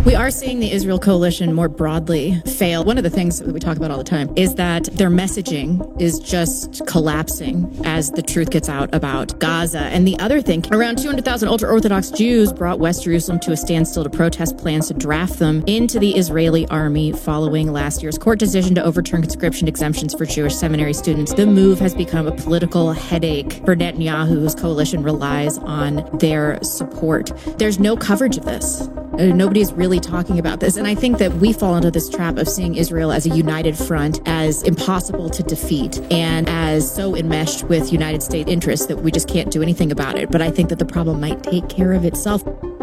We are seeing the Israel coalition more broadly fail. One of the things that we talk about all the time is that their messaging is just collapsing as the truth gets out about Gaza. And the other thing, around 200,000 ultra-Orthodox Jews brought West Jerusalem to a standstill to protest plans to draft them into the Israeli army following last year's court decision to overturn conscription exemptions for Jewish seminary students. The move has become a political headache for Netanyahu, whose coalition relies on their support. There's no coverage of this. Nobody's really talking about this. And I think that we fall into this trap of seeing Israel as a united front, as impossible to defeat, and as so enmeshed with United States interests that we just can't do anything about it. But I think that the problem might take care of itself.